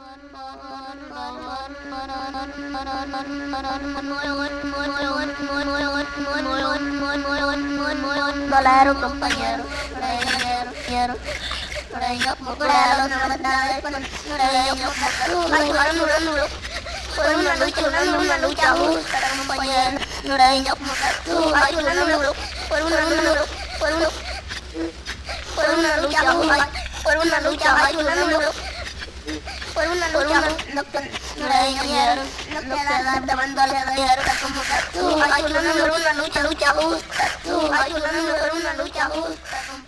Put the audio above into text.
Bolero, compañero, quiero. Nurayok mo kulalo na madalay pa nurayok mo ay nulo Walang nalucha ho sarang compañero nurayok mo ay nulo walang nalucha ho ay nulo nurayok daban dalay ay nulo